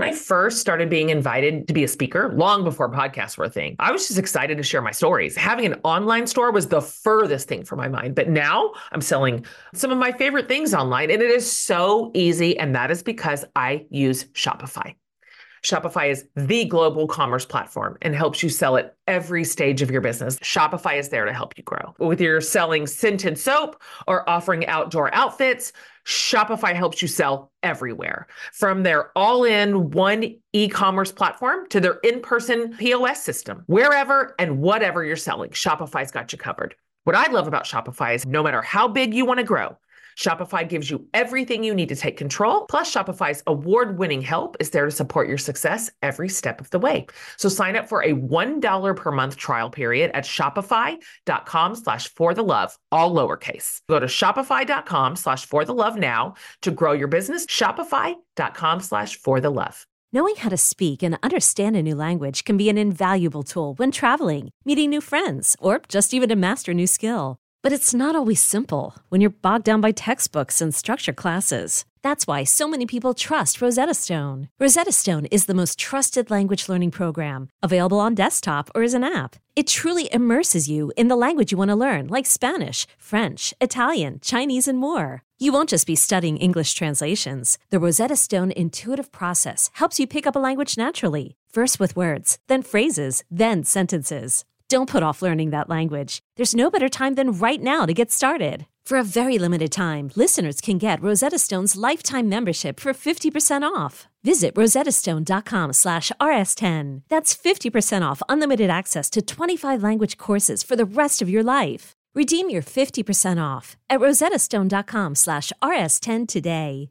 I first started being invited to be a speaker, long before podcasts were a thing, I was just excited to share my stories. Having an online store was the furthest thing from my mind. But now I'm selling some of my favorite things online, and it is so easy. And that is because I use Shopify. Shopify is the global commerce platform and helps you sell at every stage of your business. Shopify is there to help you grow. Whether you're selling scented soap or offering outdoor outfits, Shopify helps you sell everywhere. From their all-in one e-commerce platform to their in-person POS system, wherever and whatever you're selling, Shopify's got you covered. What I love about Shopify is no matter how big you want to grow, Shopify gives you everything you need to take control. Plus, Shopify's award-winning help is there to support your success every step of the way. So sign up for a $1 per month trial period at shopify.com/forthelove, all lowercase. Go to shopify.com/forthelove now to grow your business. Shopify.com/forthelove. Knowing how to speak and understand a new language can be an invaluable tool when traveling, meeting new friends, or just even to master a new skill. But it's not always simple when you're bogged down by textbooks and structured classes. That's why so many people trust Rosetta Stone. Rosetta Stone is the most trusted language learning program, available on desktop or as an app. It truly immerses you in the language you want to learn, like Spanish, French, Italian, Chinese, and more. You won't just be studying English translations. The Rosetta Stone intuitive process helps you pick up a language naturally, first with words, then phrases, then sentences. Don't put off learning that language. There's no better time than right now to get started. For a very limited time, listeners can get Rosetta Stone's lifetime membership for 50% off. Visit rosettastone.com/rs10. That's 50% off unlimited access to 25 language courses for the rest of your life. Redeem your 50% off at rosettastone.com/rs10 today.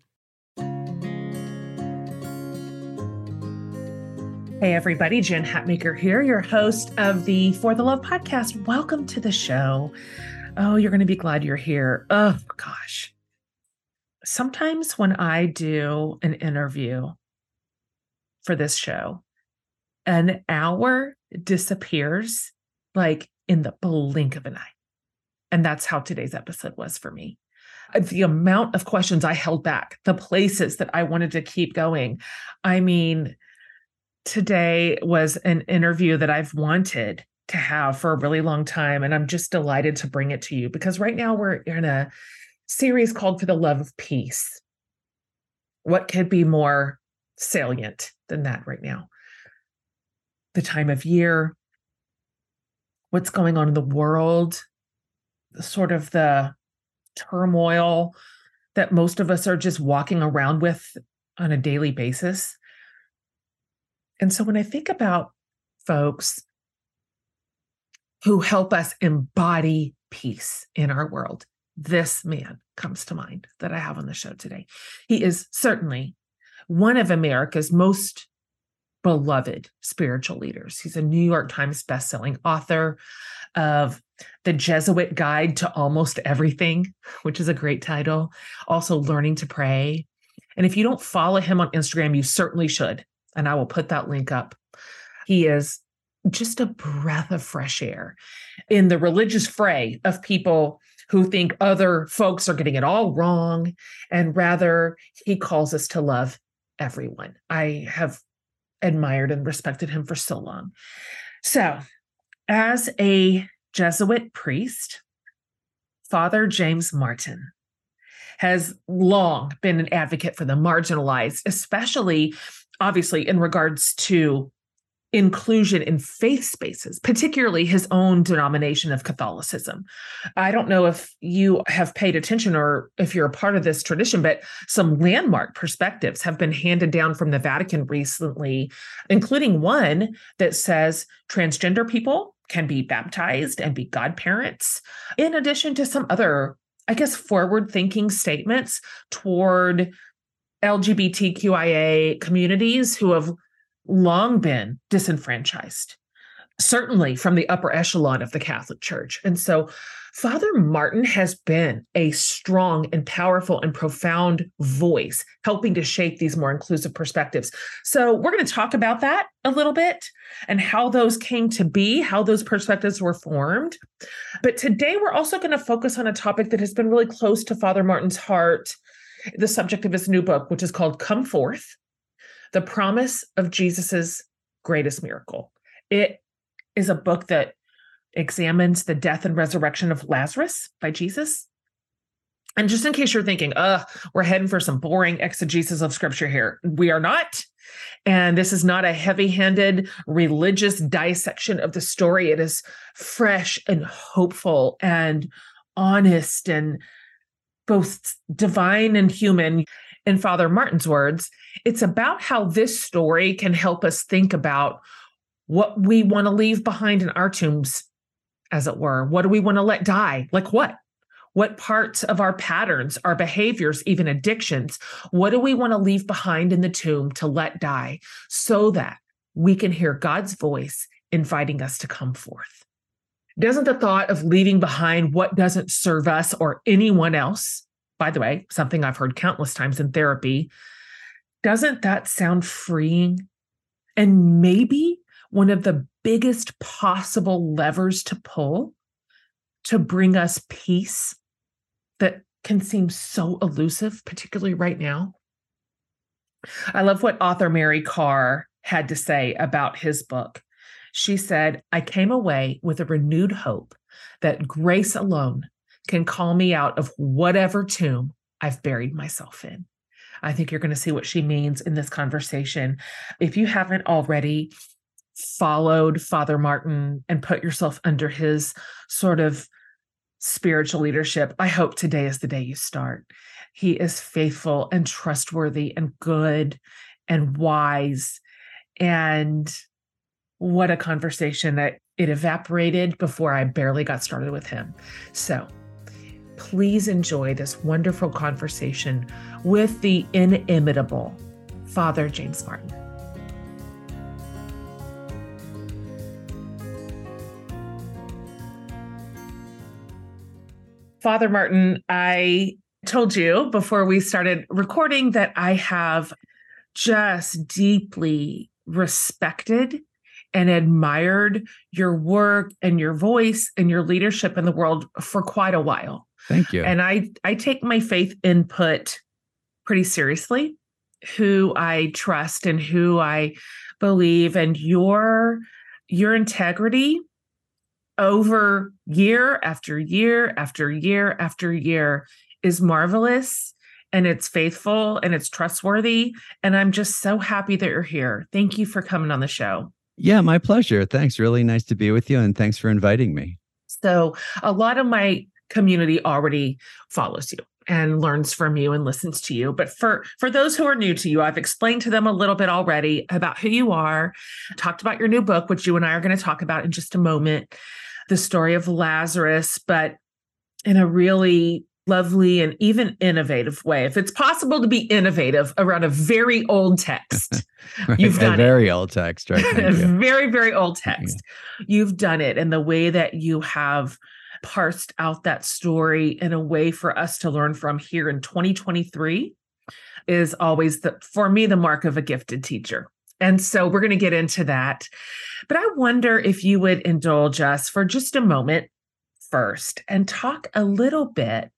Hey everybody, Jen Hatmaker here, your host of the For the Love podcast. Welcome to the show. Oh, you're going to be glad you're here. Oh gosh. Sometimes when I do an interview for this show, an hour disappears like in the blink of an eye. And that's how today's episode was for me. The amount of questions I held back, the places that I wanted to keep going. I mean, today was an interview that I've wanted to have for a really long time, and I'm just delighted to bring it to you because right now we're in a series called For the Love of Peace. What could be more salient than that right now? The time of year, what's going on in the world, sort of the turmoil that most of us are just walking around with on a daily basis. And so when I think about folks who help us embody peace in our world, this man comes to mind that I have on the show today. He is certainly one of America's most beloved spiritual leaders. He's a New York Times bestselling author of The Jesuit Guide to Almost Everything, which is a great title. Also, Learning to Pray. And if you don't follow him on Instagram, you certainly should. And I will put that link up. He is just a breath of fresh air in the religious fray of people who think other folks are getting it all wrong. And rather, he calls us to love everyone. I have admired and respected him for so long. So, as a Jesuit priest, Father James Martin has long been an advocate for the marginalized, especially obviously in regards to inclusion in faith spaces, particularly his own denomination of Catholicism. I don't know if you have paid attention or if you're a part of this tradition, but some landmark perspectives have been handed down from the Vatican recently, including one that says transgender people can be baptized and be godparents, in addition to some other, I guess, forward-thinking statements toward LGBTQIA communities who have long been disenfranchised, certainly from the upper echelon of the Catholic Church. And so Father Martin has been a strong and powerful and profound voice, helping to shape these more inclusive perspectives. So we're going to talk about that a little bit and how those came to be, how those perspectives were formed. But today we're also going to focus on a topic that has been really close to Father Martin's heart, the subject of his new book, which is called Come Forth: The Promise of Jesus's Greatest Miracle. It is a book that examines the death and resurrection of Lazarus by Jesus. And just in case you're thinking, we're heading for some boring exegesis of scripture here, we are not. And this is not a heavy-handed religious dissection of the story. It is fresh and hopeful and honest and both divine and human. In Father Martin's words, it's about how this story can help us think about what we want to leave behind in our tombs, as it were. What do we want to let die? Like what? What parts of our patterns, our behaviors, even addictions, what do we want to leave behind in the tomb to let die so that we can hear God's voice inviting us to come forth? Doesn't the thought of leaving behind what doesn't serve us or anyone else, by the way, something I've heard countless times in therapy, doesn't that sound freeing? And maybe one of the biggest possible levers to pull to bring us peace that can seem so elusive, particularly right now. I love what author Mary Karr had to say about his book. She said, I came away with a renewed hope that grace alone can call me out of whatever tomb I've buried myself in. I think you're going to see what she means in this conversation. If you haven't already followed Father Martin and put yourself under his sort of spiritual leadership, I hope today is the day you start. He is faithful and trustworthy and good and wise. And what a conversation that it evaporated before I barely got started with him. So please enjoy this wonderful conversation with the inimitable Father James Martin. Father Martin, I told you before we started recording that I have just deeply respected and admired your work and your voice and your leadership in the world for quite a while. Thank you. And I take my faith input pretty seriously, who I trust and who I believe, and your integrity over year after year after year after year is marvelous, and it's faithful and it's trustworthy. And I'm just so happy that you're here. Thank you for coming on the show. Yeah, my pleasure. Thanks. Really nice to be with you. And thanks for inviting me. So a lot of my community already follows you and learns from you and listens to you. But for those who are new to you, I've explained to them a little bit already about who you are, talked about your new book, which you and I are going to talk about in just a moment, the story of Lazarus, but in a really lovely and even innovative way. If it's possible to be innovative around a very old text, Right. You've done a very old text, right? a very, very old text. Yeah. You've done it in the way that you have parsed out that story in a way for us to learn from here in 2023 is always, for me, the mark of a gifted teacher. And so we're going to get into that. But I wonder if you would indulge us for just a moment first and talk a little bit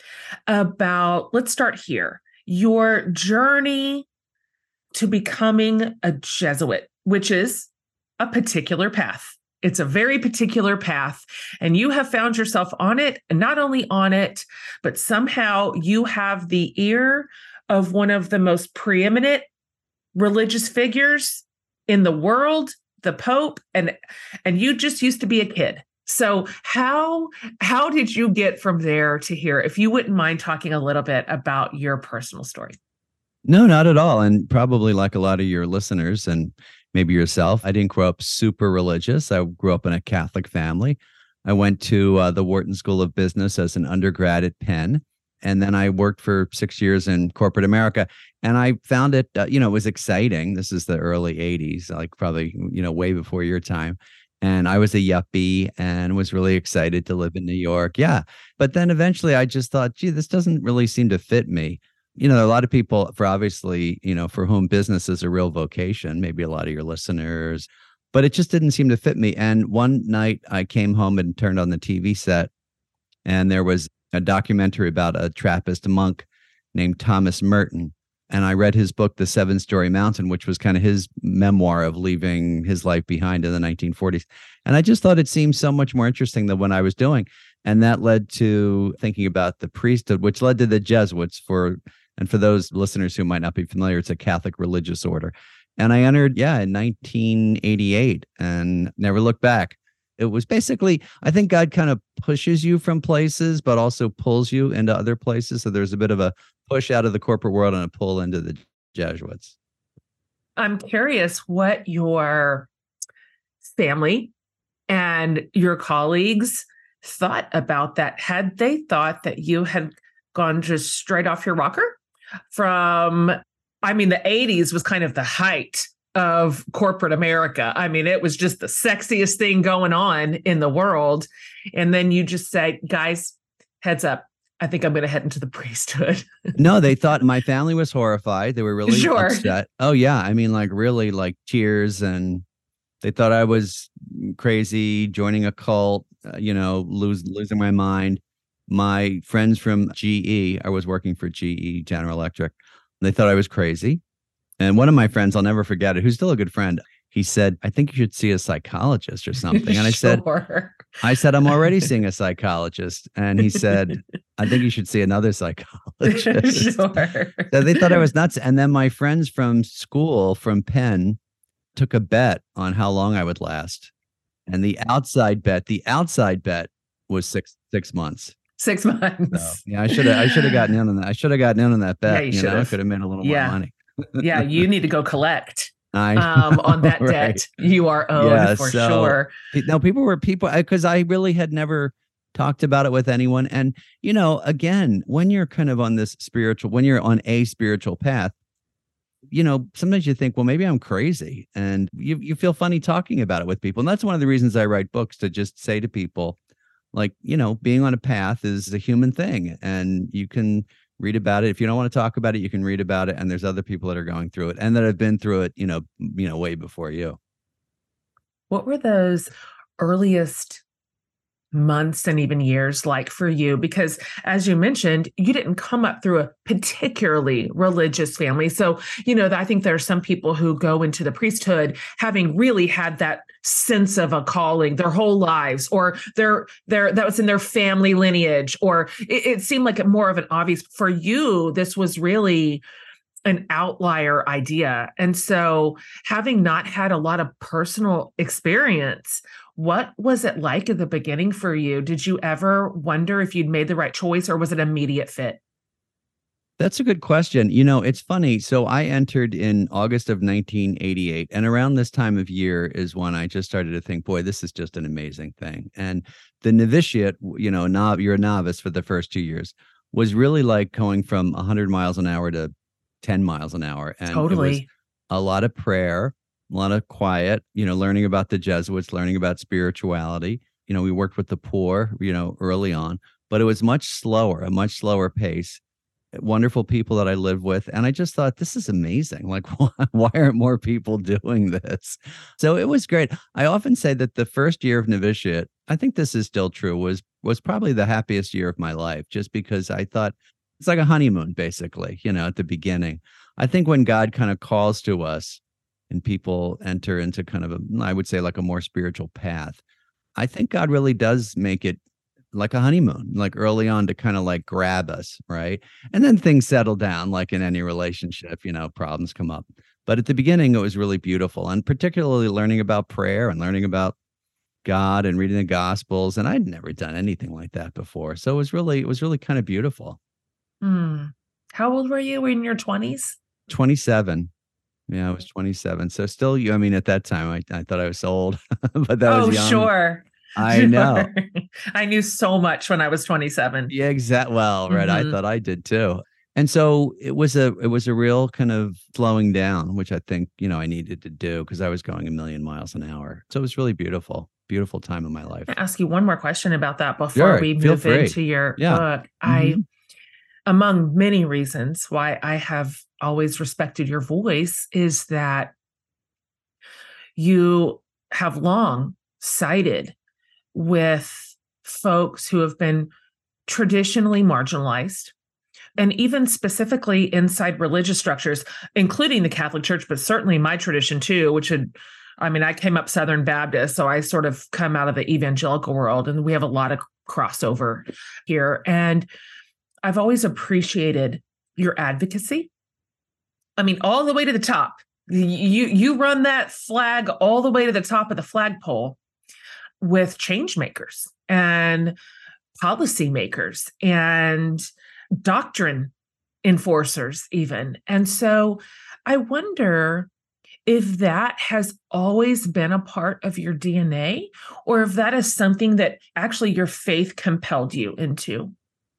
about, let's start here, your journey to becoming a Jesuit, which is a particular path. It's a very particular path, and you have found yourself on it, and not only on it, but somehow you have the ear of one of the most preeminent religious figures in the world, the Pope, and you just used to be a kid. So how did you get from there to here? If you wouldn't mind talking a little bit about your personal story. No, not at all. And probably like a lot of your listeners and maybe yourself, I didn't grow up super religious. I grew up in a Catholic family. I went to the Wharton School of Business as an undergrad at Penn. And then I worked for 6 years in corporate America. And I found it, it was exciting. This is the early 80s, like probably, way before your time. And I was a yuppie and was really excited to live in New York. Yeah. But then eventually I just thought, gee, this doesn't really seem to fit me. A lot of people, for obviously, for whom business is a real vocation, maybe a lot of your listeners, but it just didn't seem to fit me. And one night I came home and turned on the TV set, and there was a documentary about a Trappist monk named Thomas Merton, And I read his book, The Seven-Story Mountain, which was kind of his memoir of leaving his life behind in the 1940s. And I just thought it seemed so much more interesting than what I was doing. And that led to thinking about the priesthood, which led to the Jesuits. And for those listeners who might not be familiar, it's a Catholic religious order. And I entered, in 1988 and never looked back. It was basically, I think God kind of pushes you from places, but also pulls you into other places. So there's a bit of a push out of the corporate world and a pull into the Jesuits. I'm curious what your family and your colleagues thought about that. Had they thought that you had gone just straight off your rocker from, the 80s was kind of the height of corporate America. It was just the sexiest thing going on in the world. And then you just say, guys, heads up, I think I'm going to head into the priesthood. No, they thought my family was horrified. They were really upset. Oh, yeah. Really tears. And they thought I was crazy, joining a cult, losing my mind. My friends from GE, I was working for GE, General Electric. They thought I was crazy. And one of my friends, I'll never forget it, who's still a good friend, he said, I think you should see a psychologist or something. And I said, I'm already seeing a psychologist. And he said, I think you should see another psychologist. So they thought I was nuts. And then my friends from school, from Penn, took a bet on how long I would last. And the outside bet was six months. 6 months. So, yeah, I should have gotten in on that. I should have gotten in on that bet. Yeah, I could have made a little more money. Yeah, you need to go collect on that debt you are owed for sure. No, people because I really had never talked about it with anyone. And, again, when you're kind of on when you're on a spiritual path, sometimes you think, well, maybe I'm crazy. And you feel funny talking about it with people. And that's one of the reasons I write books, to just say to people, being on a path is a human thing, and you can read about it. If you don't want to talk about it, you can read about it. And there's other people that are going through it and that have been through it, way before you. What were those earliest months and even years like for you? Because as you mentioned, you didn't come up through a particularly religious family. So, I think there are some people who go into the priesthood having really had that sense of a calling their whole lives, or that was in their family lineage, or it seemed like more of an obvious. For you, this was really an outlier idea. And so, having not had a lot of personal experience, what was it like at the beginning for you? Did you ever wonder if you'd made the right choice, or was it an immediate fit? That's a good question. It's funny. So I entered in August of 1988. And around this time of year is when I just started to think, boy, this is just an amazing thing. And the novitiate, you're a novice for the first 2 years, was really like going from 100 miles an hour to 10 miles an hour. And totally. It was a lot of prayer, a lot of quiet, learning about the Jesuits, learning about spirituality. We worked with the poor, early on, but it was a much slower pace. Wonderful people that I live with. And I just thought, this is amazing. Why aren't more people doing this? So it was great. I often say that the first year of novitiate, I think this is still true, was probably the happiest year of my life, just because I thought it's like a honeymoon, basically, at the beginning. I think when God kind of calls to us and people enter into kind of I would say like a more spiritual path, I think God really does make it like a honeymoon, like early on, to kind of grab us, right? And then things settle down, like in any relationship, problems come up. But at the beginning, it was really beautiful, and particularly learning about prayer and learning about God and reading the Gospels. And I'd never done anything like that before, so it was really kind of beautiful. How old were you? Were you in your 20s? 27. Yeah, I was 27. So still, at that time, I thought I was old, but that was young. Sure. I know. I knew so much when I was 27. Yeah, exactly. Well, right. I thought I did too. And so it was a real kind of slowing down, which I think, I needed to do because I was going a million miles an hour. So it was really beautiful time in my life. I'll ask you one more question about that before we move into your book. Among many reasons why I have always respected your voice is that you have long sided with folks who have been traditionally marginalized, And even specifically inside religious structures, including the Catholic Church, but certainly my tradition too, I came up Southern Baptist, so I sort of come out of the evangelical world, and we have a lot of crossover here. And I've always appreciated your advocacy. All the way to the top. You run that flag all the way to the top of the flagpole with change makers and policy makers and doctrine enforcers even. And so I wonder if that has always been a part of your DNA, or if that is something that actually your faith compelled you into.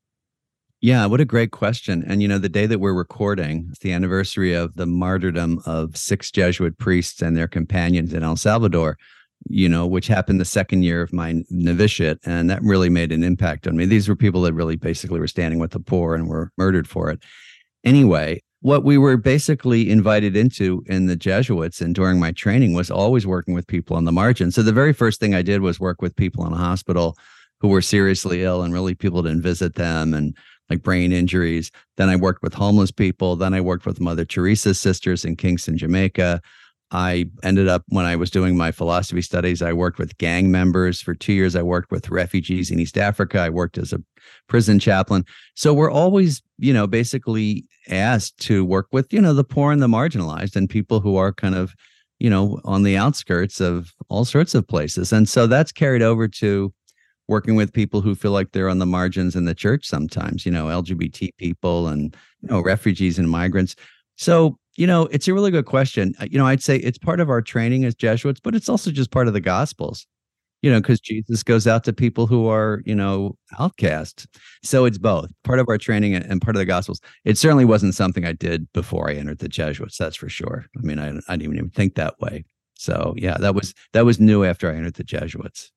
Yeah, what a great question. And, the day that we're recording, it's the anniversary of the martyrdom of 6 Jesuit priests and their companions in El Salvador, which happened the second year of my novitiate. And that really made an impact on me. These were people that really basically were standing with the poor and were murdered for it. Anyway, what we were basically invited into in the Jesuits and during my training was always working with people on the margin. So the very first thing I did was work with people in a hospital who were seriously ill, and really people didn't visit them, and like brain injuries. Then I worked with homeless people. Then I worked with Mother Teresa's sisters in Kingston, Jamaica. I ended up, when I was doing my philosophy studies, I worked with gang members. For 2 years, I worked with refugees in East Africa. I worked as a prison chaplain. So we're always, basically asked to work with, the poor and the marginalized and people who are kind of, on the outskirts of all sorts of places. And so that's carried over to working with people who feel like they're on the margins in the church sometimes, LGBT people and, refugees and migrants. So, it's a really good question. I'd say it's part of our training as Jesuits, but it's also just part of the Gospels, because Jesus goes out to people who are, outcast. So it's both part of our training and part of the Gospels. It certainly wasn't something I did before I entered the Jesuits. That's for sure. I didn't even think that way. So yeah, that was new after I entered the Jesuits.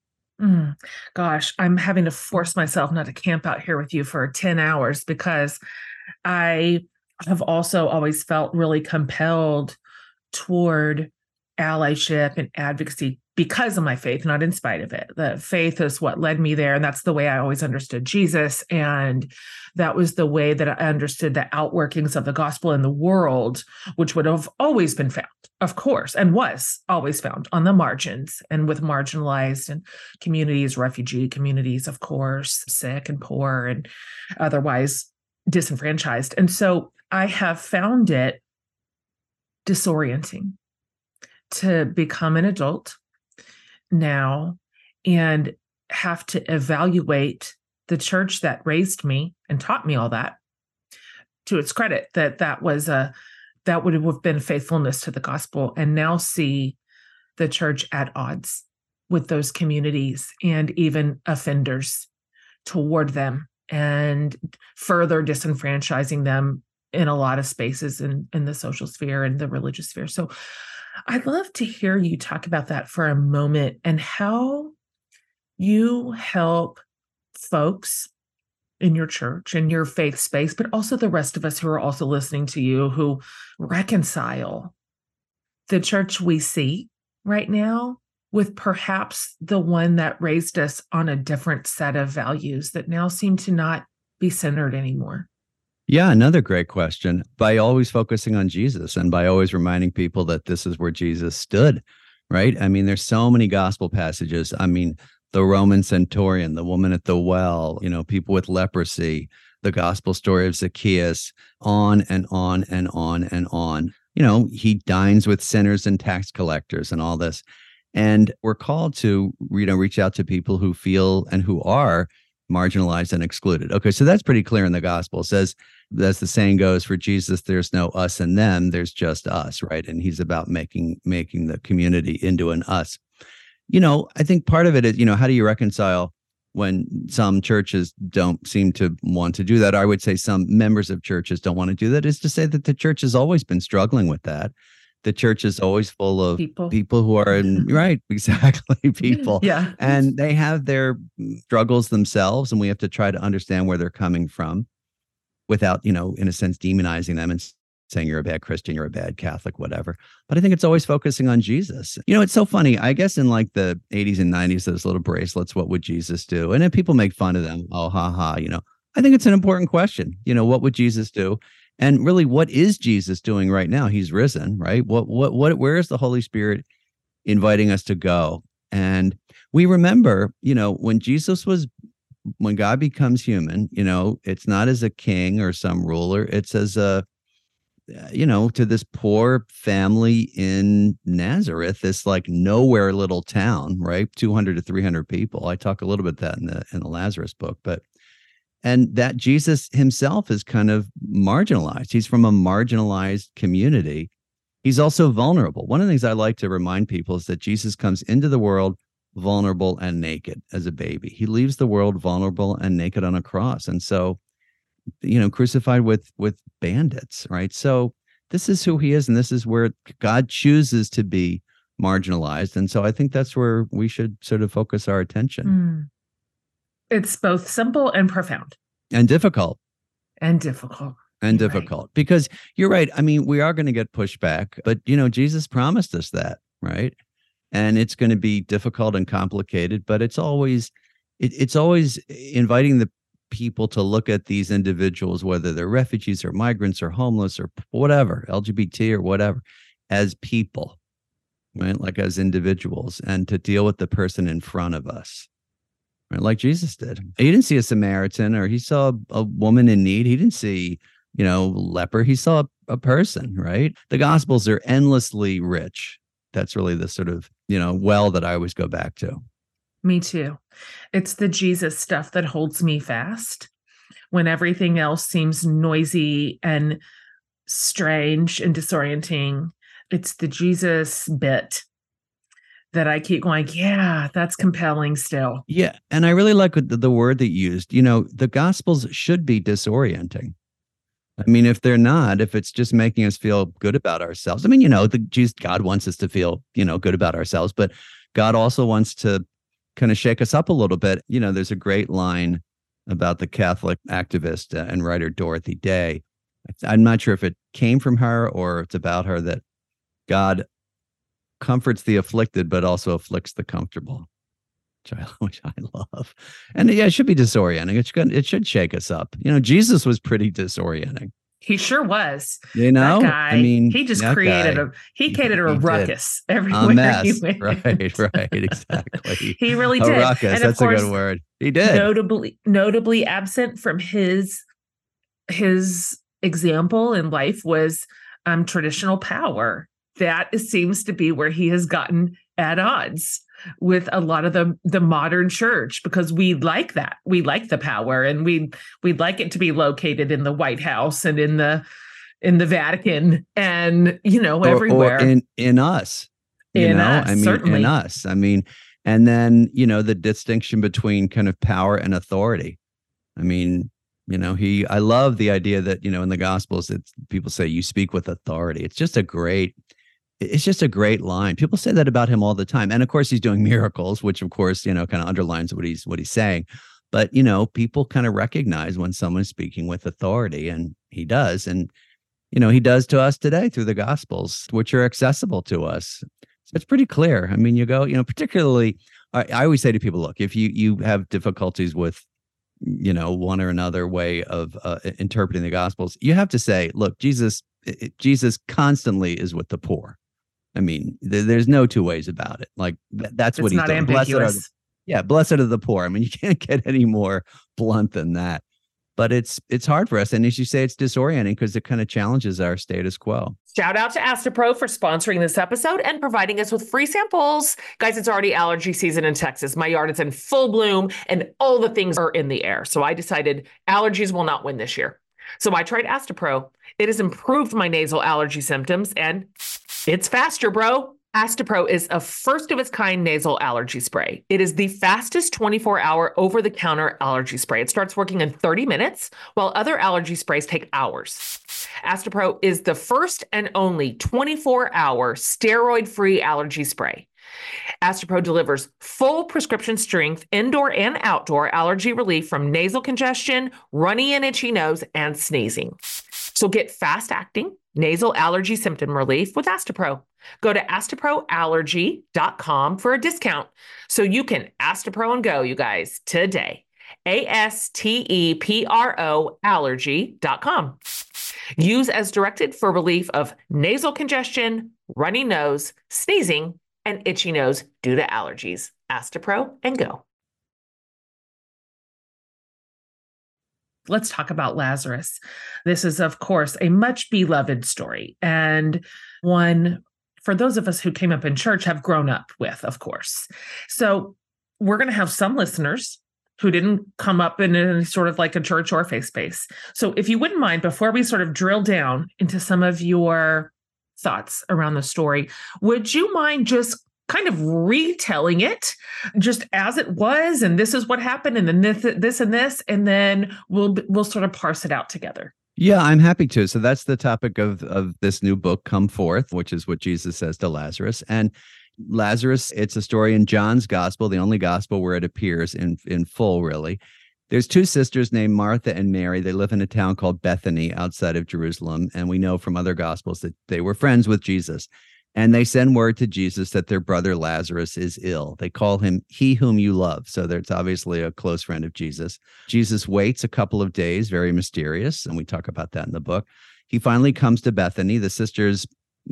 Gosh, I'm having to force myself not to camp out here with you for 10 hours, because I have also always felt really compelled toward allyship and advocacy because of my faith, not in spite of it. The faith is what led me there. And that's the way I always understood Jesus. And that was the way that I understood the outworkings of the gospel in the world, which would have always been found, of course, and was always found on the margins and with marginalized and communities, refugee communities, of course, sick and poor and otherwise disenfranchised. And so I have found it disorienting to become an adult now and have to evaluate the church that raised me and taught me all that, to its credit, that would have been faithfulness to the gospel, and now see the church at odds with those communities and even offenders toward them, and further disenfranchising them in a lot of spaces in the social sphere and the religious sphere. So I'd love to hear you talk about that for a moment, and how you help folks in your church and your faith space, but also the rest of us who are also listening to you, who reconcile the church we see right now with perhaps the one that raised us on a different set of values that now seem to not be centered anymore. Yeah, another great question. By always focusing on Jesus and by always reminding people that this is where Jesus stood, right? There's so many gospel passages. The Roman centurion, the woman at the well, people with leprosy, the gospel story of Zacchaeus, on and on and on and on. He dines with sinners and tax collectors and all this. And we're called to, reach out to people who feel and who are marginalized and excluded. Okay, so that's pretty clear in the gospel. It says, as the saying goes, for Jesus, there's no us and them, there's just us, right? And he's about making the community into an us. I think part of it is, how do you reconcile when some churches don't seem to want to do that? I would say some members of churches don't want to do that, is to say that the church has always been struggling with that. The church is always full of people who are right, exactly, people. Yeah. And they have their struggles themselves, and we have to try to understand where they're coming from without, in a sense, demonizing them and saying you're a bad Christian, you're a bad Catholic, whatever. But I think it's always focusing on Jesus. It's so funny. I guess in like the 80s and 90s, those little bracelets, what would Jesus do? And then people make fun of them. Oh, ha, ha, I think it's an important question. What would Jesus do? And really, what is Jesus doing right now? He's risen, right? Where is the Holy Spirit inviting us to go? And we remember, when God becomes human, it's not as a king or some ruler. It's as to this poor family in Nazareth, this like nowhere little town, right? 200 to 300 people. I talk a little bit that in the Lazarus book, and that Jesus himself is kind of marginalized. He's from a marginalized community. He's also vulnerable. One of the things I like to remind people is that Jesus comes into the world vulnerable and naked as a baby. He leaves the world vulnerable and naked on a cross. And so, crucified with bandits, right? So this is who he is, and this is where God chooses to be marginalized. And so I think that's where we should sort of focus our attention. It's both simple and profound. And difficult. And difficult. Difficult. Because you're right. I mean, we are going to get pushback, but Jesus promised us that, right? And it's going to be difficult and complicated, but it's always inviting the people to look at these individuals, whether they're refugees or migrants or homeless or whatever, LGBT or whatever, as people, right? Like as individuals, and to deal with the person in front of us, right? Like Jesus did. He didn't see a Samaritan, or he saw a woman in need. He didn't see, leper. He saw a person, right? The Gospels are endlessly rich. That's really the sort of, well that I always go back to. Me too. It's the Jesus stuff that holds me fast when everything else seems noisy and strange and disorienting. It's the Jesus bit that I keep going, yeah, that's compelling still. Yeah. And I really like the word that you used. The Gospels should be disorienting. I mean, if they're not, if it's just making us feel good about ourselves, I mean, God wants us to feel, good about ourselves, but God also wants to kind of shake us up a little bit. There's a great line about the Catholic activist and writer Dorothy Day. I'm not sure if it came from her or it's about her, that God comforts the afflicted, but also afflicts the comfortable, which I love. And yeah, it should be disorienting. It should shake us up. Jesus was pretty disorienting. He sure was. That guy, I mean, he just created a ruckus everywhere a mess. He went. Right, exactly. He really did. A ruckus. And that's a good word. He did. Notably absent from his example in life was traditional power. That seems to be where he has gotten at odds with a lot of the modern church, because we like that. We like the power, and we'd like it to be located in the White House and in the Vatican and, everywhere. Or in us. Certainly. In us. I mean, and then, the distinction between kind of power and authority. I mean, I love the idea that, in the Gospels, people say you speak with authority. It's just a great line. People say that about him all the time. And of course, he's doing miracles, which of course, kind of underlines what he's saying. But, people kind of recognize when someone's speaking with authority, and he does. And, he does to us today through the Gospels, which are accessible to us. So it's pretty clear. I mean, you go, particularly, I always say to people, look, if you have difficulties with, one or another way of interpreting the Gospels, you have to say, look, Jesus constantly is with the poor. I mean, there's no two ways about it. Like that's what he's doing. Blessed are the poor. I mean, you can't get any more blunt than that. But it's hard for us. And as you say, it's disorienting because it kind of challenges our status quo. Shout out to Astepro for sponsoring this episode and providing us with free samples. Guys, it's already allergy season in Texas. My yard is in full bloom and all the things are in the air. So I decided allergies will not win this year. So I tried Astepro. It has improved my nasal allergy symptoms, and it's faster, bro. Astepro is a first-of-its-kind nasal allergy spray. It is the fastest 24-hour over-the-counter allergy spray. It starts working in 30 minutes, while other allergy sprays take hours. Astepro is the first and only 24-hour steroid-free allergy spray. Astepro delivers full prescription strength indoor and outdoor allergy relief from nasal congestion, runny and itchy nose, and sneezing. So get fast-acting nasal allergy symptom relief with Astepro. Go to asteproallergy.com for a discount so you can Astepro and go, you guys, today. ASTEPRO allergy.com. Use as directed for relief of nasal congestion, runny nose, sneezing, and itchy nose due to allergies. Astepro and go. Let's talk about Lazarus. This is, of course, a much beloved story, and one for those of us who came up in church have grown up with, of course. So we're going to have some listeners who didn't come up in any sort of like a church or faith space. So if you wouldn't mind, before we sort of drill down into some of your thoughts around the story, would you mind just kind of retelling it just as it was, and this is what happened, and then this and this, and then we'll sort of parse it out together. Yeah, I'm happy to. So that's the topic of this new book, Come Forth, which is what Jesus says to Lazarus. And Lazarus, it's a story in John's gospel, the only gospel where it appears in full, really. There's two sisters named Martha and Mary. They live in a town called Bethany outside of Jerusalem. And we know from other gospels that they were friends with Jesus. And they send word to Jesus that their brother Lazarus is ill. They call him He Whom You Love. So it's obviously a close friend of Jesus. Jesus waits a couple of days, very mysterious. And we talk about that in the book. He finally comes to Bethany. The sisters,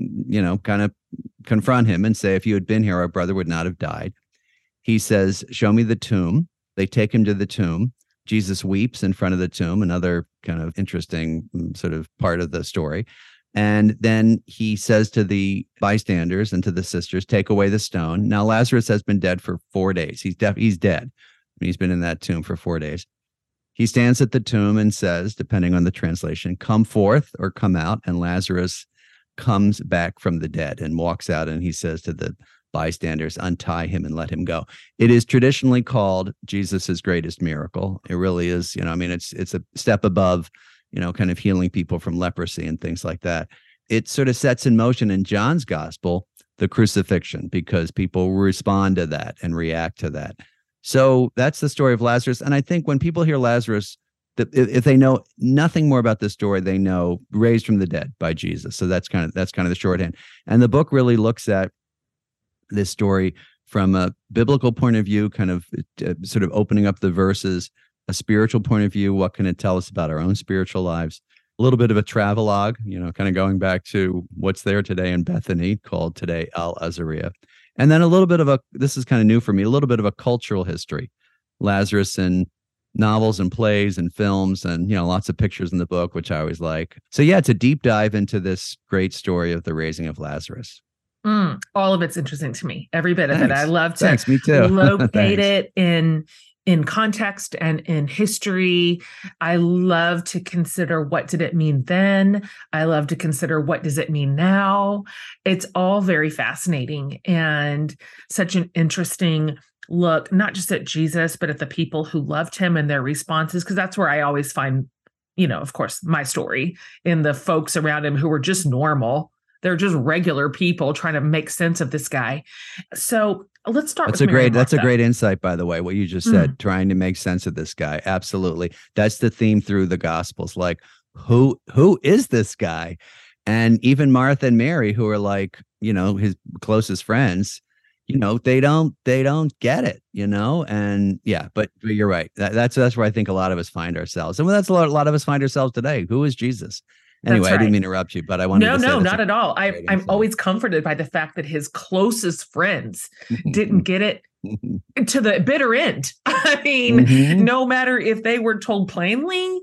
kind of confront him and say, if you had been here, our brother would not have died. He says, show me the tomb. They take him to the tomb. Jesus weeps in front of the tomb, another kind of interesting sort of part of the story. And then he says to the bystanders and to the sisters, take away the stone. Now, Lazarus has been dead for 4 days. He's dead. He's been in that tomb for 4 days. He stands at the tomb and says, depending on the translation, come forth or come out. And Lazarus comes back from the dead and walks out. And he says to the bystanders, untie him and let him go. It is traditionally called Jesus's greatest miracle. It really is. It's a step above kind of healing people from leprosy and things like that. It sort of sets in motion in John's gospel, the crucifixion, because people respond to that and react to that. So that's the story of Lazarus. And I think when people hear Lazarus, if they know nothing more about this story, they know raised from the dead by Jesus. So that's kind of the shorthand. And the book really looks at this story from a biblical point of view, kind of sort of opening up the verses, a spiritual point of view. What can it tell us about our own spiritual lives? A little bit of a travelogue, kind of going back to what's there today in Bethany, called today Al-Azariah. And then a little bit of this is kind of new for me, a little bit of a cultural history. Lazarus in novels and plays and films and, lots of pictures in the book, which I always like. So yeah, it's a deep dive into this great story of the raising of Lazarus. All of it's interesting to me, every bit of it. I love to me too. locate it in context and in history. I love to consider, what did it mean then? I love to consider, what does it mean now? It's all very fascinating and such an interesting look, not just at Jesus, but at the people who loved him and their responses, because that's where I always find, of course, my story in the folks around him who were just normal. They're just regular people trying to make sense of this guy. So let's start with Mary and Martha. That's a great insight, by the way, what you just said, trying to make sense of this guy. Absolutely. That's the theme through the Gospels. Like, who is this guy? And even Martha and Mary, who are like, his closest friends, they don't get it, and yeah, but you're right. That's where I think a lot of us find ourselves. And that's a lot of us find ourselves today. Who is Jesus? Anyway, right. I didn't mean to interrupt you, but I wanted to say no, not at all. I'm always comforted by the fact that his closest friends didn't get it to the bitter end. I mean, no matter if they were told plainly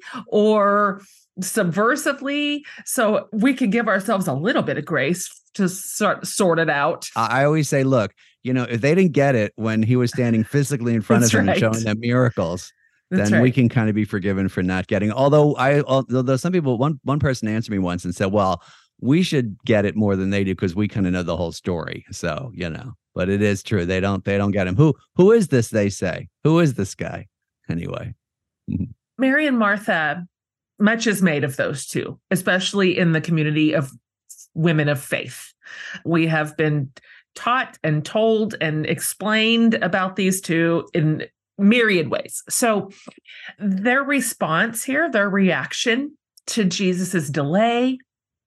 or subversively. So we could give ourselves a little bit of grace to sort it out. I always say, look, if they didn't get it when he was standing physically in front of them and showing them miracles, then we can kind of be forgiven for not getting. Although some people, one person answered me once and said, well, we should get it more than they do because we kind of know the whole story. So, but it is true. They don't get him. Who is this? They say, who is this guy? Anyway. Mary and Martha, much is made of those two, especially in the community of women of faith. We have been taught and told and explained about these two in myriad ways. So their response here, their reaction to Jesus's delay,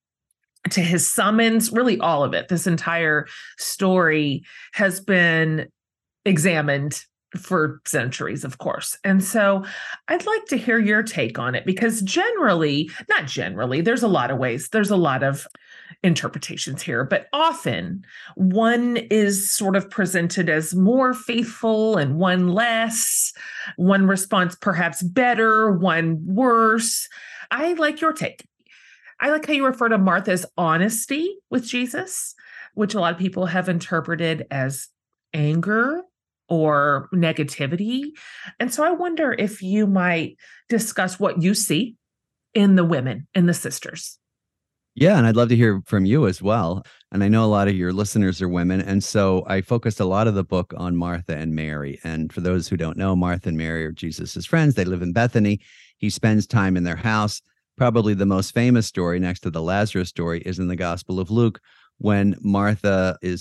to his summons, really all of it, this entire story has been examined for centuries, of course. And so I'd like to hear your take on it, because not generally, there's a lot of ways, there's a lot of interpretations here, but often one is sort of presented as more faithful and one less, one response perhaps better, one worse. I like your take. I like how you refer to Martha's honesty with Jesus, which a lot of people have interpreted as anger or negativity. And so I wonder if you might discuss what you see in the women and the sisters. Yeah, and I'd love to hear from you as well. And I know a lot of your listeners are women. And so I focused a lot of the book on Martha and Mary. And for those who don't know, Martha and Mary are Jesus's friends. They live in Bethany. He spends time in their house. Probably the most famous story next to the Lazarus story is in the Gospel of Luke, when Martha is,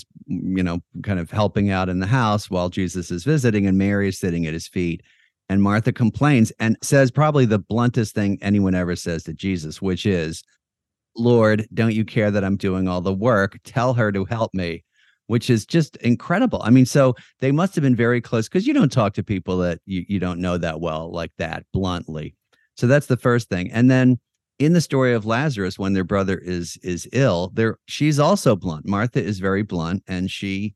kind of helping out in the house while Jesus is visiting, and Mary is sitting at his feet. And Martha complains and says probably the bluntest thing anyone ever says to Jesus, which is, "Lord, don't you care that I'm doing all the work? Tell her to help me," which is just incredible. I mean, so they must have been very close, because you don't talk to people that you don't know that well like that bluntly. So that's the first thing. And then in the story of Lazarus, when their brother is ill, she's also blunt. Martha is very blunt, and she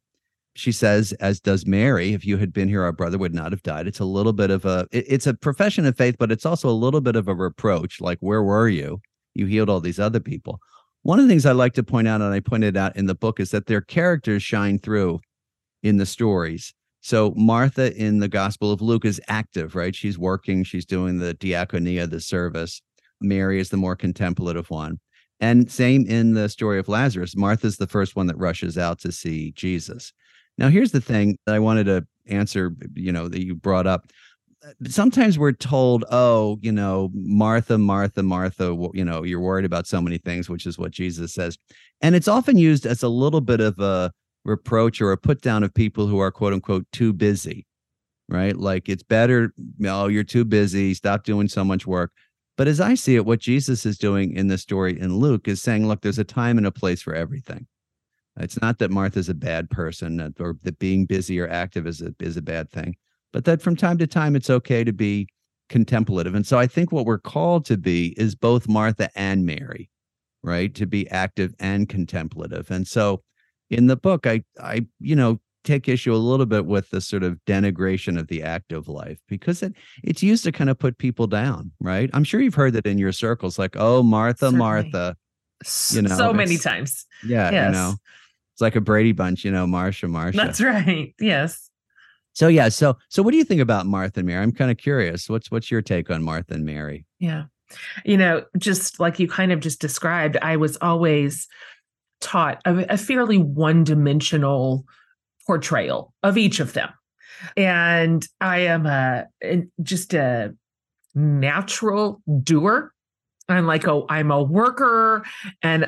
says, as does Mary, "If you had been here, our brother would not have died." It's a little bit of it's a profession of faith, but it's also a little bit of a reproach. Like, where were you? You healed all these other people. One of the things I like to point out, and I pointed out in the book, is that their characters shine through in the stories. So Martha in the Gospel of Luke is active, right? She's working, she's doing the diaconia, the service. Mary is the more contemplative one. And same in the story of Lazarus. Martha's the first one that rushes out to see Jesus. Now, here's the thing that I wanted to answer, that you brought up. Sometimes we're told, oh, Martha, Martha, Martha, you're worried about so many things, which is what Jesus says. And it's often used as a little bit of a reproach or a put down of people who are, quote unquote, too busy, right? Like, it's better, you're too busy, stop doing so much work. But as I see it, what Jesus is doing in the story in Luke is saying, look, there's a time and a place for everything. It's not that Martha's a bad person, or that being busy or active is a bad thing, but that from time to time, it's okay to be contemplative. And so I think what we're called to be is both Martha and Mary, right? To be active and contemplative. And so in the book, I take issue a little bit with the sort of denigration of the active life, because it's used to kind of put people down, right? I'm sure you've heard that in your circles, like, oh, Martha, Certainly. Martha, so many times. Yeah. Yes. It's like a Brady Bunch, Marsha, Marsha. That's right. Yes. So, yeah. So what do you think about Martha and Mary? I'm kind of curious. What's your take on Martha and Mary? Yeah. Just like you kind of just described, I was always taught a fairly one-dimensional portrayal of each of them. And I am just a natural doer. I'm a worker, and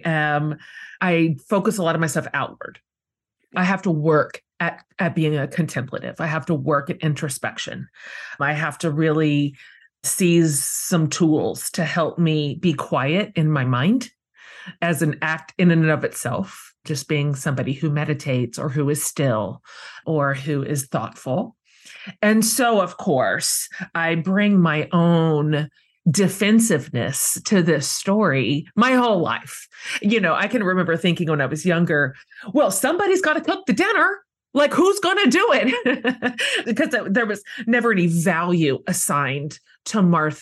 I focus a lot of myself outward. I have to work at being a contemplative. I have to work at introspection. I have to really seize some tools to help me be quiet in my mind as an act in and of itself, just being somebody who meditates or who is still or who is thoughtful. And so, of course, I bring my own defensiveness to this story my whole life. I can remember thinking when I was younger, well, somebody's got to cook the dinner. Like, who's going to do it? Because there was never any value assigned to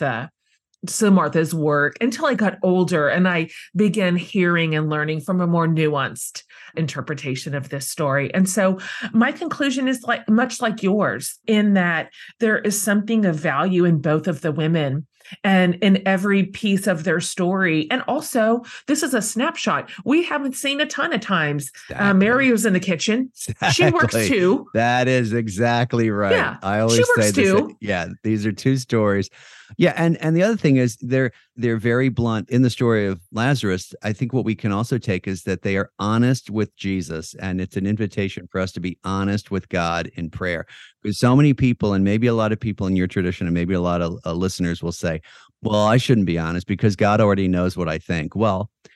Martha's work until I got older and I began hearing and learning from a more nuanced interpretation of this story. And so my conclusion is much like yours, in that there is something of value in both of the women and in every piece of their story. And also, this is a snapshot we haven't seen a ton of times. Exactly. Mary was in the kitchen. Exactly. She works too. That is exactly right. Yeah, I always she say works this. too. Yeah, these are two stories. Yeah, and the other thing is they're very blunt in the story of Lazarus. I think what we can also take is that they are honest with Jesus, and it's an invitation for us to be honest with God in prayer. Because so many people, and maybe a lot of people in your tradition, and maybe a lot of listeners will say, well, I shouldn't be honest because God already knows what I think. Well,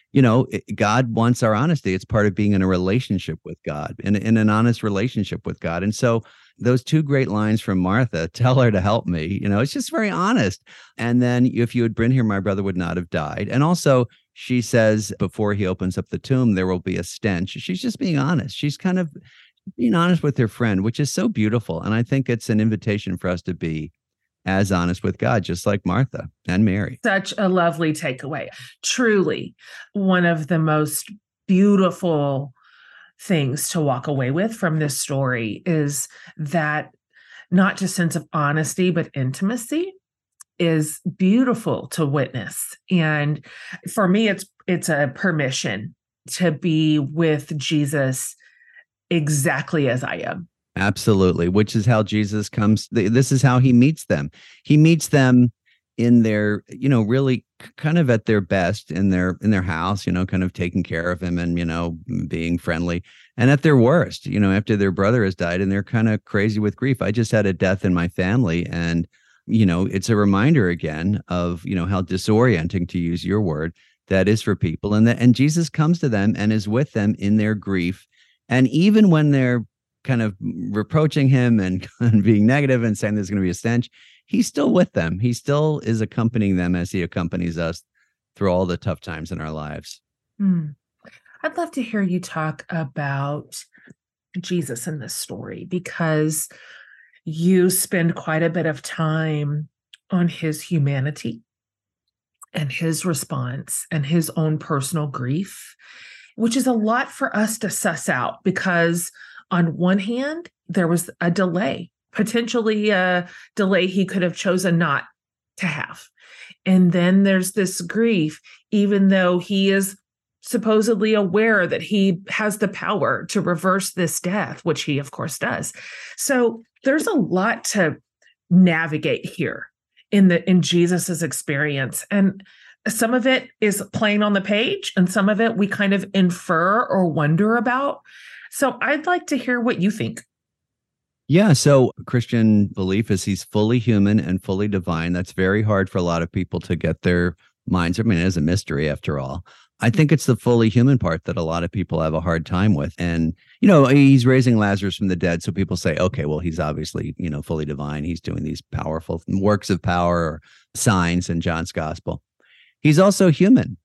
God wants our honesty. It's part of being in a relationship with God, in an honest relationship with God. And so those two great lines from Martha, tell her to help me, it's just very honest. And then if you had been here, my brother would not have died. And also she says, before he opens up the tomb, there will be a stench. She's just being honest. She's kind of being honest with her friend, which is so beautiful. And I think it's an invitation for us to be as honest with God, just like Martha and Mary. Such a lovely takeaway. Truly one of the most beautiful things to walk away with from this story is that not just sense of honesty, but intimacy is beautiful to witness. And for me, it's a permission to be with Jesus exactly as I am. Absolutely. Which is how Jesus comes. This is how he meets them. He meets them in their, really kind of at their best in their house, kind of taking care of him and, being friendly, and at their worst, after their brother has died and they're kind of crazy with grief. I just had a death in my family, and, it's a reminder again of, how disorienting, to use your word, that is for people. And Jesus comes to them and is with them in their grief. And even when they're kind of reproaching him and being negative and saying there's going to be a stench, he's still with them. He still is accompanying them as he accompanies us through all the tough times in our lives. I'd love to hear you talk about Jesus in this story, because you spend quite a bit of time on his humanity and his response and his own personal grief, which is a lot for us to suss out, because on one hand, there was a delay, potentially a delay he could have chosen not to have. And then there's this grief, even though he is supposedly aware that he has the power to reverse this death, which he, of course, does. So there's a lot to navigate here in Jesus's experience. And some of it is plain on the page, and some of it we kind of infer or wonder about. So I'd like to hear what you think. Yeah. So Christian belief is he's fully human and fully divine. That's very hard for a lot of people to get their minds. I mean, it is a mystery after all. I think it's the fully human part that a lot of people have a hard time with. And, he's raising Lazarus from the dead. So people say, okay, well, he's obviously, fully divine. He's doing these powerful works of power or signs in John's gospel. He's also human.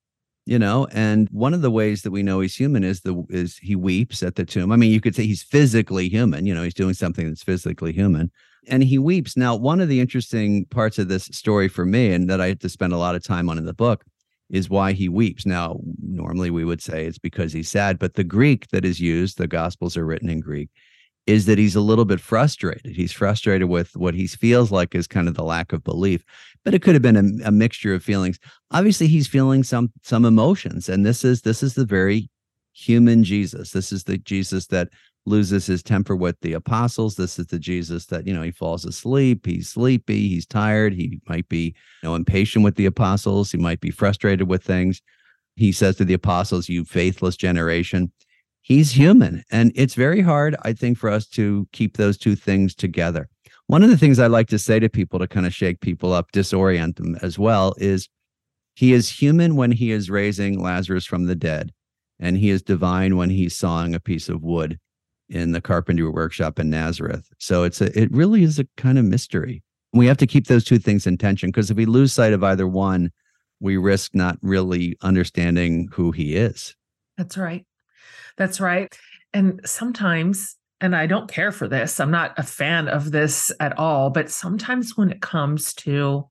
And one of the ways that we know he's human is he weeps at the tomb. I mean, you could say he's physically human, he's doing something that's physically human, and he weeps. Now, one of the interesting parts of this story for me, and that I had to spend a lot of time on in the book, is why he weeps. Now, normally we would say it's because he's sad, but the Greek that is used, the Gospels are written in Greek, is that he's a little bit frustrated. He's frustrated with what he feels like is kind of the lack of belief, but it could have been a mixture of feelings. Obviously, he's feeling some emotions, and this is the very human Jesus. This is the Jesus that loses his temper with the apostles. This is the Jesus that, he falls asleep. He's sleepy. He's tired. He might be, impatient with the apostles. He might be frustrated with things. He says to the apostles, "You faithless generation." He's human. And it's very hard, I think, for us to keep those two things together. One of the things I like to say to people to kind of shake people up, disorient them as well, is he is human when he is raising Lazarus from the dead, and he is divine when he's sawing a piece of wood in the carpentry workshop in Nazareth. So it really is a kind of mystery. We have to keep those two things in tension, because if we lose sight of either one, we risk not really understanding who he is. That's right. That's right. And sometimes, and I don't care for this, I'm not a fan of this at all, but sometimes when it comes to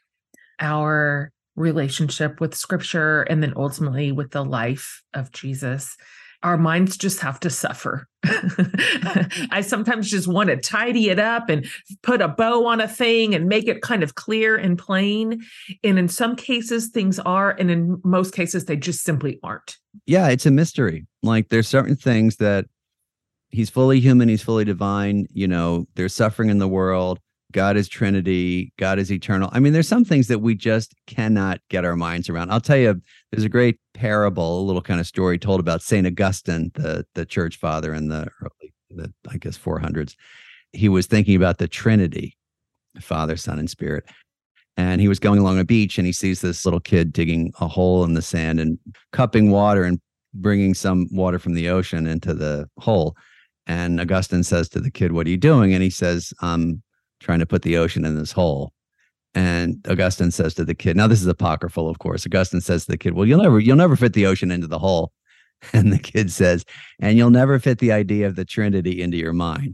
our relationship with Scripture and then ultimately with the life of Jesus, our minds just have to suffer. I sometimes just want to tidy it up and put a bow on a thing and make it kind of clear and plain. And in some cases, things are, and in most cases, they just simply aren't. Yeah, it's a mystery. Like, there's certain things that he's fully human, he's fully divine. There's suffering in the world. God is Trinity. God is eternal. I mean, there's some things that we just cannot get our minds around. I'll tell you, there's a great parable, a little kind of story told about St. Augustine, the church father in the early, I guess, 400s. He was thinking about the Trinity, Father, Son, and Spirit. And he was going along a beach and he sees this little kid digging a hole in the sand and cupping water and bringing some water from the ocean into the hole. And Augustine says to the kid, "What are you doing?" And he says, "I'm trying to put the ocean in this hole." And Augustine says to the kid, now this is apocryphal, of course. Augustine says to the kid, "Well, you'll never fit the ocean into the hole." And the kid says, "And you'll never fit the idea of the Trinity into your mind."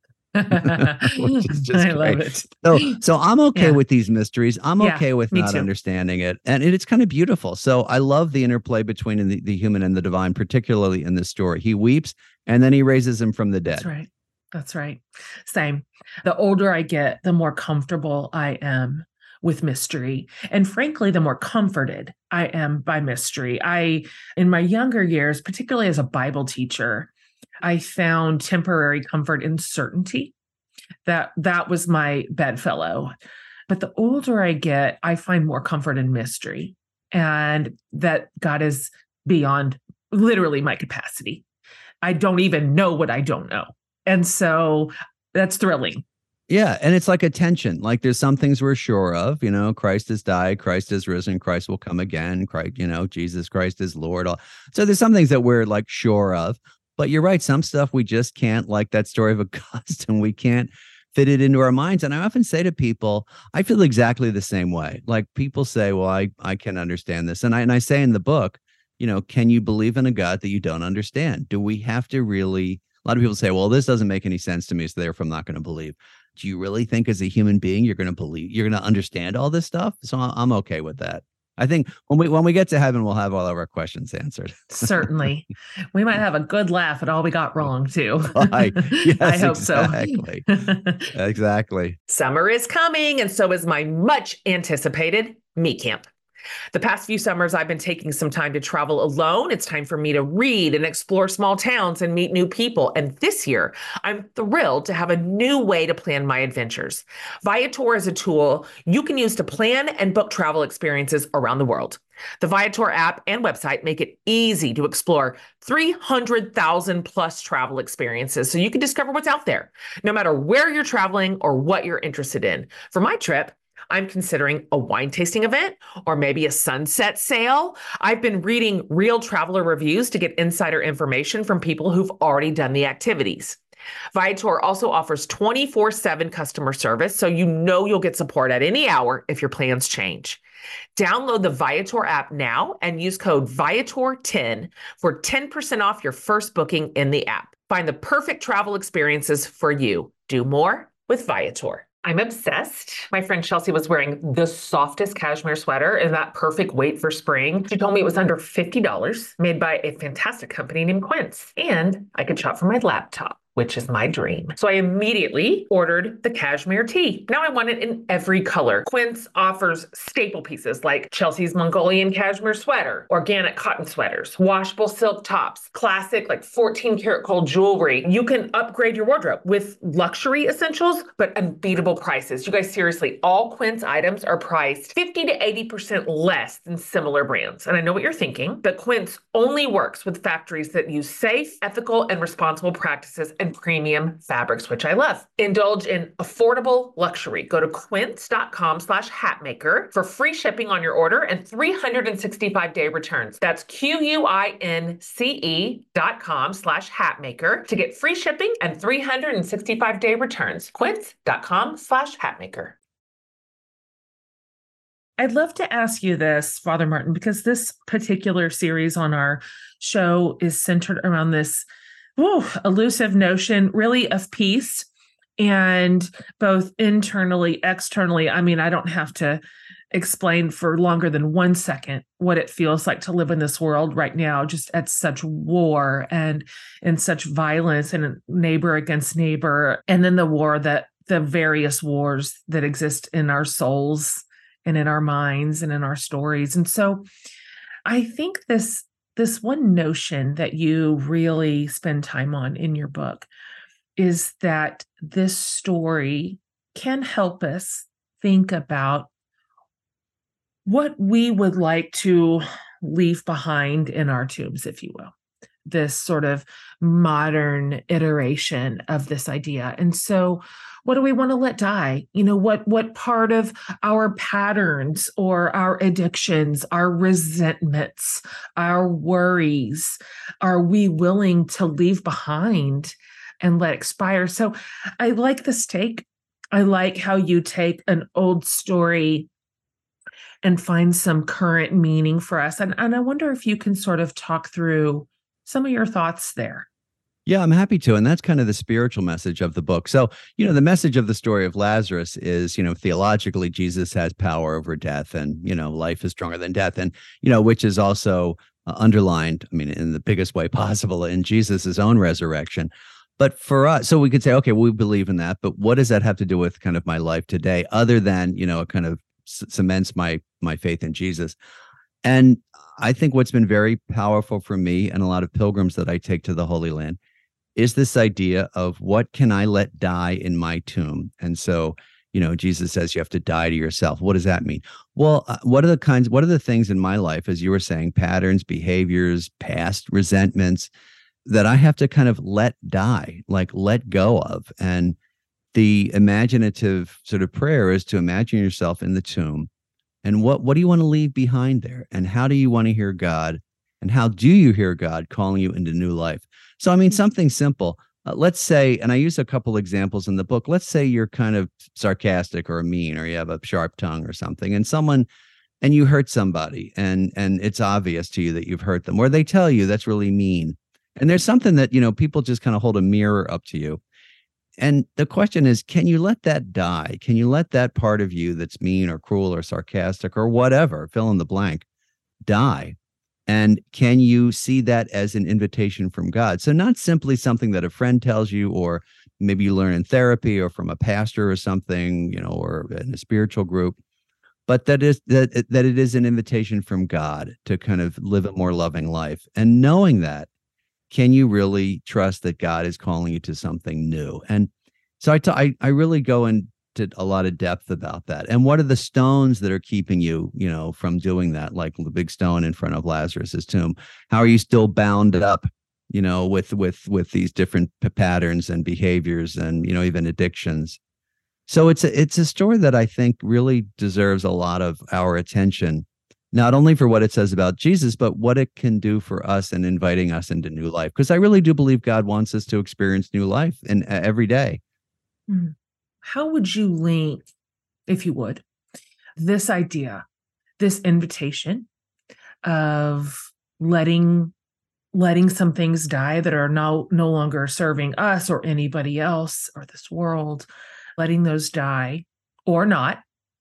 Which is just I great. love it. So I'm okay with these mysteries. I'm okay with me not too. understanding it. And it's kind of beautiful. So I love the interplay between the human and the divine, particularly in this story. He weeps and then he raises him from the dead. That's right. That's right. Same. The older I get, the more comfortable I am with mystery. And frankly, the more comforted I am by mystery. In my younger years, particularly as a Bible teacher, I found temporary comfort in certainty. That was my bedfellow. But the older I get, I find more comfort in mystery, and that God is beyond literally my capacity. I don't even know what I don't know. And so that's thrilling. Yeah. And it's like a tension. Like there's some things we're sure of, Christ has died, Christ has risen, Christ will come again, Christ, Jesus Christ is Lord. So there's some things that we're like sure of. But you're right. Some stuff we just can't, like that story of Augustine, we can't fit it into our minds. And I often say to people, I feel exactly the same way. Like people say, well, I can understand this. And I say in the book, can you believe in a God that you don't understand? Do we have to really, a lot of people say, well, this doesn't make any sense to me, so therefore I'm not going to believe. Do you really think as a human being, you're going to believe, you're going to understand all this stuff? So I'm okay with that. I think when we get to heaven, we'll have all of our questions answered. Certainly. We might have a good laugh at all we got wrong, too. Yes, I hope exactly. so. Exactly. Summer is coming, and so is my much anticipated Me Camp. The past few summers, I've been taking some time to travel alone. It's time for me to read and explore small towns and meet new people. And this year, I'm thrilled to have a new way to plan my adventures. Viator is a tool you can use to plan and book travel experiences around the world. The Viator app and website make it easy to explore 300,000 plus travel experiences so you can discover what's out there, no matter where you're traveling or what you're interested in. For my trip, I'm considering a wine tasting event or maybe a sunset sail. I've been reading real traveler reviews to get insider information from people who've already done the activities. Viator also offers 24/7 customer service, so you'll get support at any hour if your plans change. Download the Viator app now and use code Viator10 for 10% off your first booking in the app. Find the perfect travel experiences for you. Do more with Viator. I'm obsessed. My friend Chelsea was wearing the softest cashmere sweater in that perfect weight for spring. She told me it was under $50, made by a fantastic company named Quince. And I could shop from my laptop, which is my dream. So I immediately ordered the cashmere tee. Now I want it in every color. Quince offers staple pieces like Chelsea's Mongolian cashmere sweater, organic cotton sweaters, washable silk tops, classic like 14 karat gold jewelry. You can upgrade your wardrobe with luxury essentials, but unbeatable prices. You guys, seriously, all Quince items are priced 50 to 80% less than similar brands. And I know what you're thinking, but Quince only works with factories that use safe, ethical, and responsible practices and premium fabrics, which I love. Indulge in affordable luxury. Go to quince.com/hatmaker for free shipping on your order and 365-day returns. That's QUINCE.com/hatmaker to get free shipping and 365-day returns. Quince.com/hatmaker. I'd love to ask you this, Father Martin, because this particular series on our show is centered around this elusive notion really of peace, and both internally, externally. I mean, I don't have to explain for longer than 1 second what it feels like to live in this world right now, just at such war and in such violence and neighbor against neighbor. And then the various wars that exist in our souls and in our minds and in our stories. And so I think this one notion that you really spend time on in your book is that this story can help us think about what we would like to leave behind in our tombs, if you will. this sort of modern iteration of this idea. And so what do we want to let die? What part of our patterns or our addictions, our resentments, our worries are we willing to leave behind and let expire? So I like this take. I like how you take an old story and find some current meaning for us. And I wonder if you can sort of talk through some of your thoughts there. Yeah, I'm happy to. And that's kind of the spiritual message of the book. So, the message of the story of Lazarus is, theologically, Jesus has power over death and, life is stronger than death. And, which is also underlined, in the biggest way possible in Jesus's own resurrection. But for us, so we could say, okay, we believe in that. But what does that have to do with kind of my life today, other than, it kind of cements my faith in Jesus? And I think what's been very powerful for me and a lot of pilgrims that I take to the Holy Land is this idea of what can I let die in my tomb? And so, Jesus says you have to die to yourself. What does that mean? Well, what are the things in my life, as you were saying, patterns, behaviors, past resentments that I have to kind of let die, like let go of? And the imaginative sort of prayer is to imagine yourself in the tomb. And what do you want to leave behind there? And how do you want to hear God? And how do you hear God calling you into new life? So, something simple. Let's say, and I use a couple examples in the book. Let's say you're kind of sarcastic or mean, or you have a sharp tongue or something, and you hurt somebody, and it's obvious to you that you've hurt them, or they tell you that's really mean. And there's something that, people just kind of hold a mirror up to you. And the question is, can you let that die? Can you let that part of you that's mean or cruel or sarcastic or whatever, fill in the blank, die? And can you see that as an invitation from God? So not simply something that a friend tells you, or maybe you learn in therapy or from a pastor or something, or in a spiritual group, but that it is an invitation from God to kind of live a more loving life. And knowing that, can you really trust that God is calling you to something new? And so I really go into a lot of depth about that. And what are the stones that are keeping you, from doing that? Like the big stone in front of Lazarus's tomb. How are you still bound up, with these different patterns and behaviors and, even addictions? So it's a story that I think really deserves a lot of our attention, not only for what it says about Jesus, but what it can do for us in inviting us into new life. Because I really do believe God wants us to experience new life every day. Mm. How would you link, if you would, this idea, this invitation of letting some things die that are no longer serving us or anybody else or this world, letting those die or not,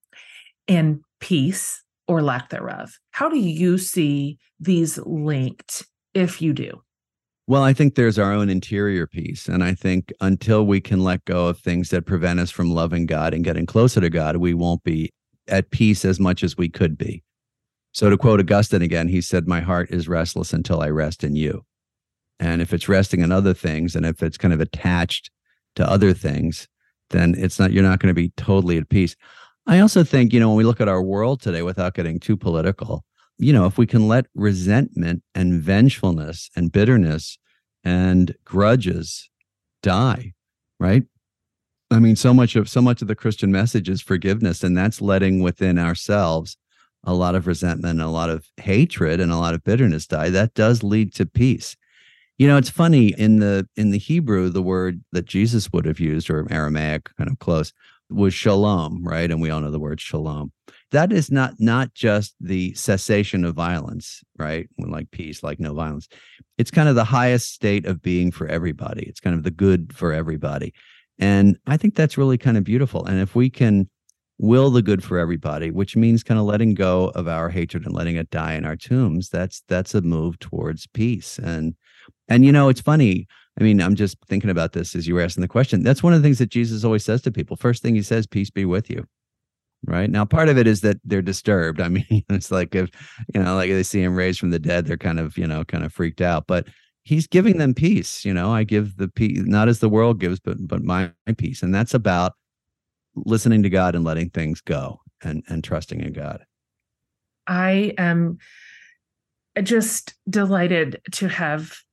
and peace or lack thereof? How do you see these linked, if you do? Well, I think there's our own interior peace. And I think until we can let go of things that prevent us from loving God and getting closer to God, we won't be at peace as much as we could be. So to quote Augustine again, he said, "My heart is restless until I rest in you." And if it's resting in other things, and if it's kind of attached to other things, then you're not going to be totally at peace. I also think, when we look at our world today, without getting too political, if we can let resentment and vengefulness and bitterness and grudges die, right? So much of the Christian message is forgiveness, and that's letting within ourselves a lot of resentment, and a lot of hatred, and a lot of bitterness die. That does lead to peace. It's funny, in the Hebrew, the word that Jesus would have used, or Aramaic, kind of close, was shalom, right? And we all know the word shalom. That is not just the cessation of violence, right? Like peace, like no violence. It's kind of the highest state of being for everybody. It's kind of the good for everybody. And I think that's really kind of beautiful. And if we can will the good for everybody, which means kind of letting go of our hatred and letting it die in our tombs, that's a move towards peace. And it's funny. I'm just thinking about this as you were asking the question. That's one of the things that Jesus always says to people. First thing he says, "Peace be with you." Right now, part of it is that they're disturbed. It's like if, like they see him raised from the dead, they're kind of freaked out. But he's giving them peace. I give the peace, not as the world gives, but my peace. And that's about listening to God and letting things go and trusting in God. I am just delighted to have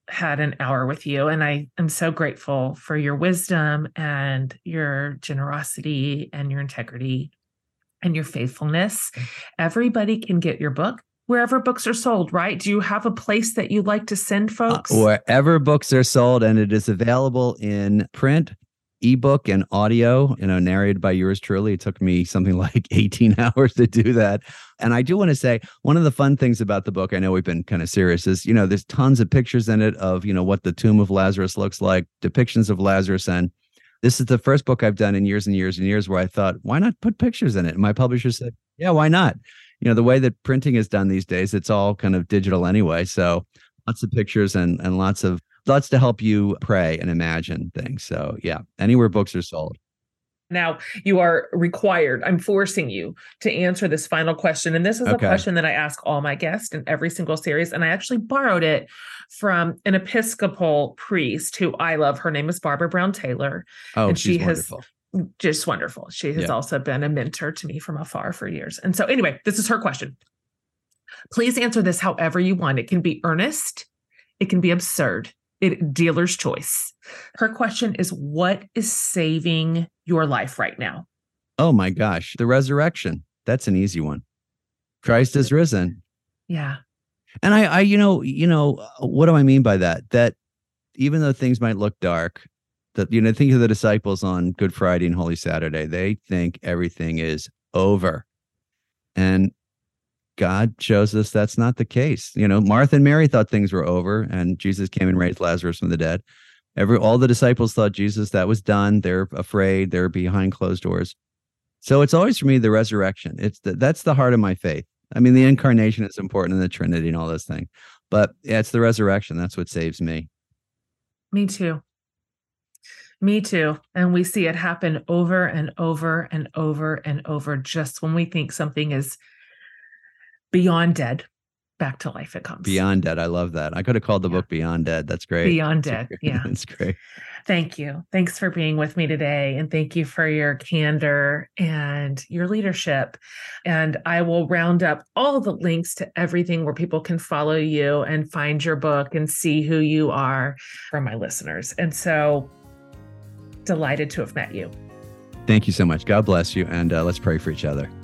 had an hour with you, and I am so grateful for your wisdom and your generosity and your integrity and your faithfulness. Everybody can get your book wherever books are sold, right? Do you have a place that you'd like to send folks? Wherever books are sold, and it is available in print, ebook, and audio, narrated by yours truly. It took me something like 18 hours to do that. And I do want to say, one of the fun things about the book, I know we've been kind of serious, is, there's tons of pictures in it of, what the tomb of Lazarus looks like, depictions of Lazarus. And this is the first book I've done in years and years and years where I thought, why not put pictures in it? And my publisher said, yeah, why not? The way that printing is done these days, it's all kind of digital anyway. So lots of pictures and lots to help you pray and imagine things. So yeah, anywhere books are sold. Now you are required, I'm forcing you to answer this final question. And this is a question that I ask all my guests in every single series. And I actually borrowed it from an Episcopal priest who I love. Her name is Barbara Brown Taylor. Oh, and she's wonderful. Just wonderful. She has also been a mentor to me from afar for years. And so anyway, this is her question. Please answer this however you want. It can be earnest. It can be absurd. Dealer's choice. Her question is, what is saving your life right now? Oh my gosh. The resurrection. That's an easy one. Christ is risen. Yeah. And I what do I mean by that? That even though things might look dark, that, think of the disciples on Good Friday and Holy Saturday. They think everything is over. And God shows us that's not the case. Martha and Mary thought things were over, and Jesus came and raised Lazarus from the dead. All the disciples thought Jesus, that was done. They're afraid. They're behind closed doors. So it's always for me the resurrection. That's the heart of my faith. I mean, the incarnation is important, and the Trinity and all those things, but yeah, it's the resurrection. That's what saves me. Me too. Me too. And we see it happen over and over and over and over. Just when we think something is beyond dead, back to life it comes. Beyond Dead. I love that. I could have called the book Beyond Dead. That's great. Beyond Dead. Yeah. That's great. Thank you. Thanks for being with me today. And thank you for your candor and your leadership. And I will round up all the links to everything where people can follow you and find your book and see who you are for my listeners. And so delighted to have met you. Thank you so much. God bless you. And let's pray for each other.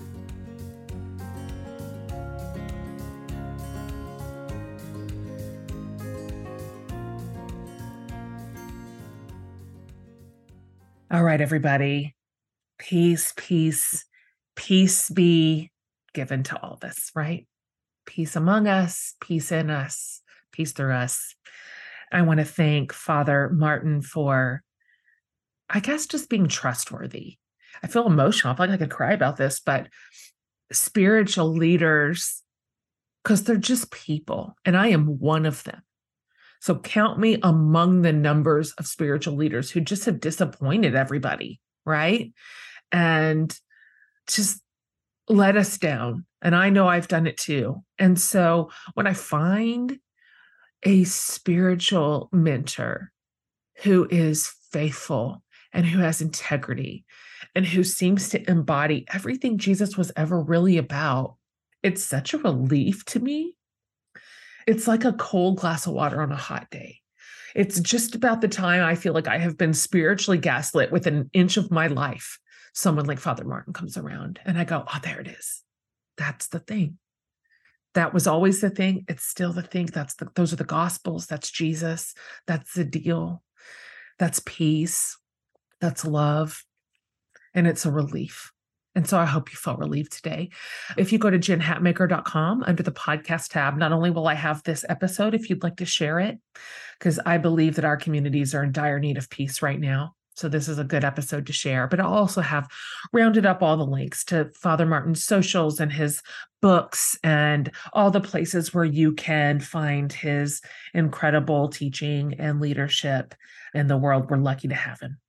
All right, everybody. Peace, peace, peace be given to all this, right? Peace among us, peace in us, peace through us. I want to thank Father Martin for, I guess, just being trustworthy. I feel emotional. I feel like I could cry about this, but spiritual leaders, because they're just people, and I am one of them. So count me among the numbers of spiritual leaders who just have disappointed everybody, right? And just let us down. And I know I've done it too. And so when I find a spiritual mentor who is faithful and who has integrity and who seems to embody everything Jesus was ever really about, it's such a relief to me. It's like a cold glass of water on a hot day. It's just about the time I feel like I have been spiritually gaslit with an inch of my life. Someone like Father Martin comes around and I go, oh, there it is. That's the thing. That was always the thing. It's still the thing. Those are the gospels. That's Jesus. That's the deal. That's peace. That's love. And it's a relief. And so I hope you felt relieved today. If you go to jenhatmaker.com under the podcast tab, not only will I have this episode, if you'd like to share it, because I believe that our communities are in dire need of peace right now. So this is a good episode to share, but I'll also have rounded up all the links to Father Martin's socials and his books and all the places where you can find his incredible teaching and leadership in the world. We're lucky to have him.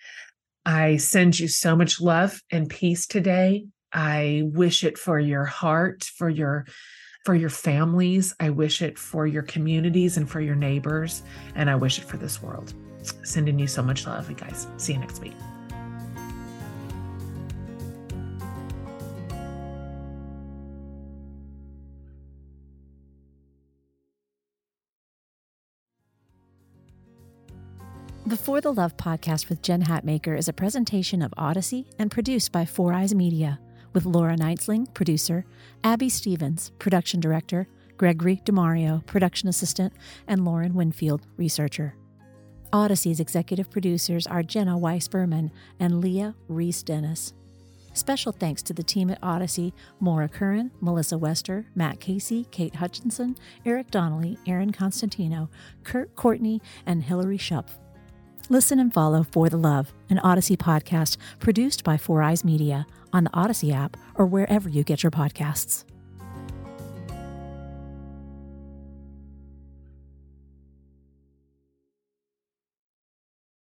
I send you so much love and peace today. I wish it for your heart, for your families. I wish it for your communities and for your neighbors. And I wish it for this world. Sending you so much love, you guys. See you next week. The For the Love podcast with Jen Hatmaker is a presentation of Odyssey and produced by Four Eyes Media, with Laura Knightsling, producer, Abby Stevens, production director, Gregory DeMario, production assistant, and Lauren Winfield, researcher. Odyssey's executive producers are Jenna Weiss-Berman and Leah Reese-Dennis. Special thanks to the team at Odyssey: Maura Curran, Melissa Wester, Matt Casey, Kate Hutchinson, Eric Donnelly, Aaron Constantino, Kurt Courtney, and Hillary Schupf. Listen and follow For the Love, an Odyssey podcast produced by Four Eyes Media, on the Odyssey app or wherever you get your podcasts.